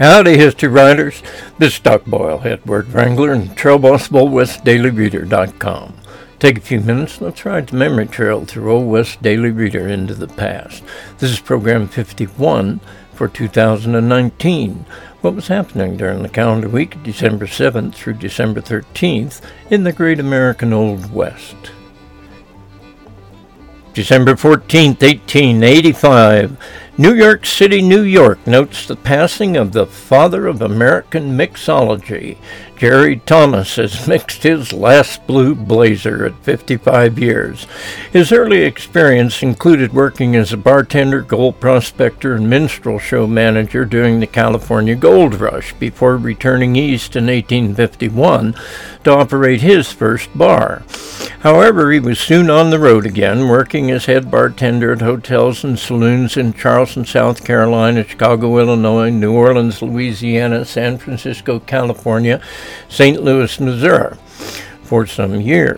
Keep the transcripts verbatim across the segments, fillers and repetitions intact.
Howdy, history writers. This is Doc Boyle, Edward Wrangler, and Trail Boss of Old West Daily Reader dot com. Take a few minutes, let's ride the memory trail through Old West Daily Reader into the past. This is program fifty-one for two thousand nineteen. What was happening during the calendar week of December seventh through December thirteenth in the Great American Old West. December fourteenth, eighteen eighty-five. New York City, New York notes the passing of the father of American mixology. Jerry Thomas has mixed his last blue blazer at fifty-five years. His early experience included working as a bartender, gold prospector, and minstrel show manager during the California Gold Rush before returning east in eighteen fifty-one to operate his first bar. However, he was soon on the road again, working as head bartender at hotels and saloons in Charleston, South Carolina, Chicago, Illinois, New Orleans, Louisiana, San Francisco, California, Saint Louis, Missouri, for some years.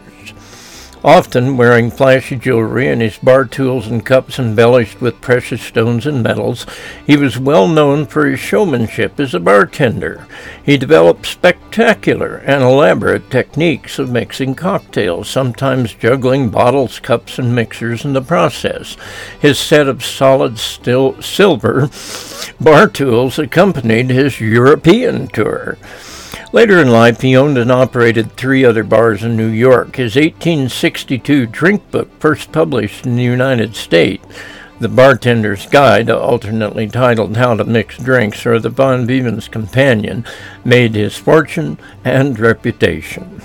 Often wearing flashy jewelry and his bar tools and cups embellished with precious stones and metals, he was well known for his showmanship as a bartender. He developed spectacular and elaborate techniques of mixing cocktails, sometimes juggling bottles, cups, and mixers in the process. His set of solid still silver bar tools accompanied his European tour. Later in life, he owned and operated three other bars in New York. His eighteen sixty-two drink book, first published in the United States, The Bartender's Guide, alternately titled How to Mix Drinks or The Bon Vivant's Companion, made his fortune and reputation.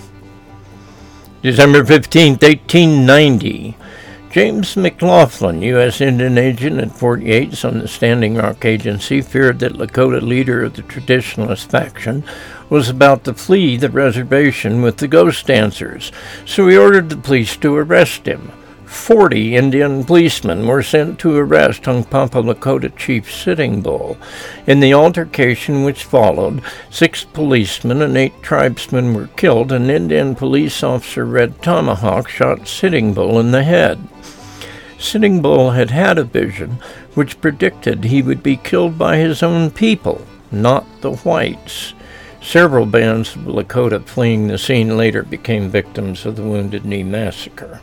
December fifteenth, eighteen ninety. James McLaughlin, U S Indian agent at Fort Yates on the Standing Rock Agency, feared that Lakota leader of the Traditionalist faction was about to flee the reservation with the ghost dancers, so he ordered the police to arrest him. Forty Indian policemen were sent to arrest Hunkpapa Lakota Chief Sitting Bull. In the altercation which followed, six policemen and eight tribesmen were killed, and Indian police officer Red Tomahawk shot Sitting Bull in the head. Sitting Bull had had a vision which predicted he would be killed by his own people, not the whites. Several bands of Lakota fleeing the scene later became victims of the Wounded Knee Massacre.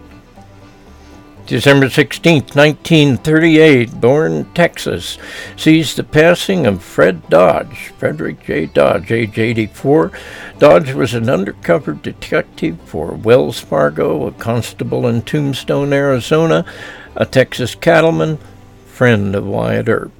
December sixteenth, nineteen thirty-eight, Bourne, Texas, sees the passing of Fred Dodge, Frederick J. Dodge, age eighty-four. Dodge was an undercover detective for Wells Fargo, a constable in Tombstone, Arizona, a Texas cattleman, friend of Wyatt Earp.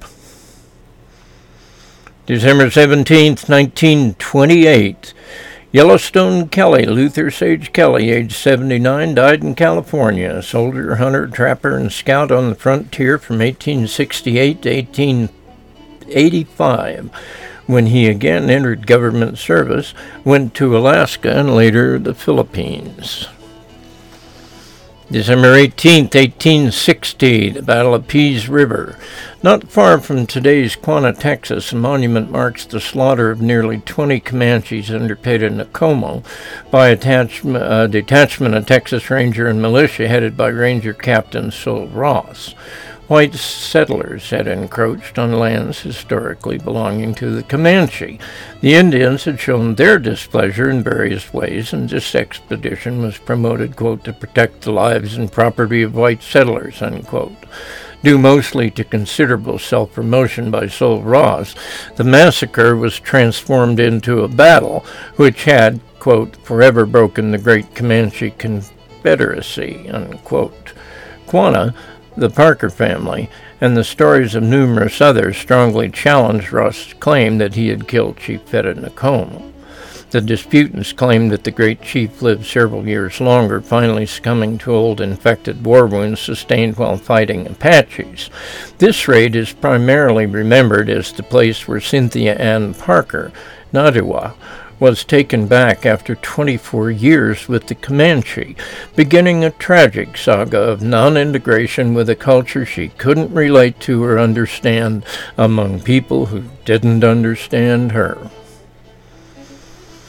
December seventeenth, nineteen twenty-eight, Yellowstone Kelly, Luther Sage Kelly, age seventy-nine, died in California, a soldier, hunter, trapper, and scout on the frontier from eighteen sixty-eight to eighteen eighty-five. When he again entered government service, went to Alaska and later the Philippines. December eighteenth, eighteen sixty, the Battle of Pease River. Not far from today's Quanah, Texas, a monument marks the slaughter of nearly twenty Comanches under Petanacomo by a detachment, uh, detachment of Texas Ranger and militia headed by Ranger Captain Sol Ross. White settlers had encroached on lands historically belonging to the Comanche. The Indians had shown their displeasure in various ways, and this expedition was promoted, quote, to protect the lives and property of white settlers, unquote. Due mostly to considerable self-promotion by Sol Ross, the massacre was transformed into a battle which had, quote, forever broken the great Comanche Confederacy, unquote. Quanah, the Parker family, and the stories of numerous others strongly challenged Ross' claim that he had killed Chief Petanacomo. The disputants claimed that the great chief lived several years longer, finally succumbing to old infected war wounds sustained while fighting Apaches. This raid is primarily remembered as the place where Cynthia Ann Parker, Nadiwa, was taken back after twenty-four years with the Comanche, beginning a tragic saga of non-integration with a culture she couldn't relate to or understand among people who didn't understand her.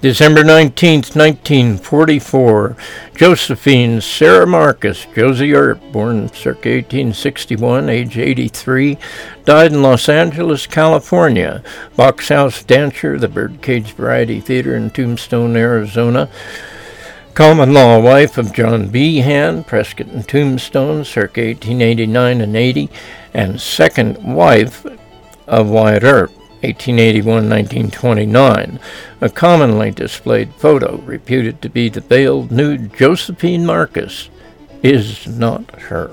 December nineteenth, nineteen forty-four, Josephine Sarah Marcus, Josie Earp, born circa eighteen sixty-one, age eighty-three, died in Los Angeles, California. Box House Dancer, the Birdcage Variety Theater in Tombstone, Arizona. Common law wife of John Behan, Prescott and Tombstone, circa eighteen eighty-nine and eighty, and second wife of Wyatt Earp, eighteen eighty-one to nineteen twenty-nine, a commonly displayed photo reputed to be the veiled nude Josephine Marcus is not her.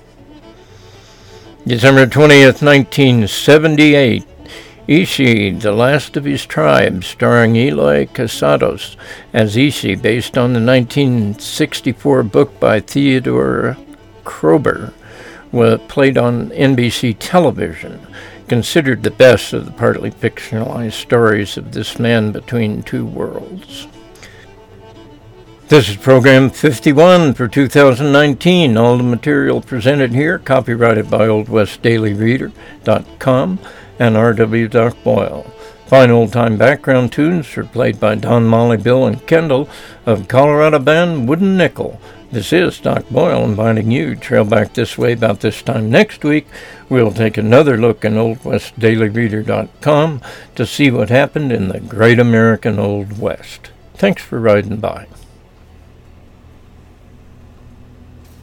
December twentieth, nineteen seventy-eight, Ishi, the Last of His Tribe, starring Eloy Casados as Ishi, based on the nineteen sixty-four book by Theodore Kroeber, was played on N B C television. Considered the best of the partly fictionalized stories of this man between two worlds. This is program fifty-one for two thousand nineteen. All the material presented here copyrighted by Old West Daily Reader dot com and R W Doc Boyle. Fine old-time background tunes are played by Don, Molly, Bill, and Kendall of Colorado band Wooden Nickel. This is Doc Boyle inviting you to trail back this way about this time next week. We'll take another look in Old West Daily Reader dot com to see what happened in the great American Old West. Thanks for riding by.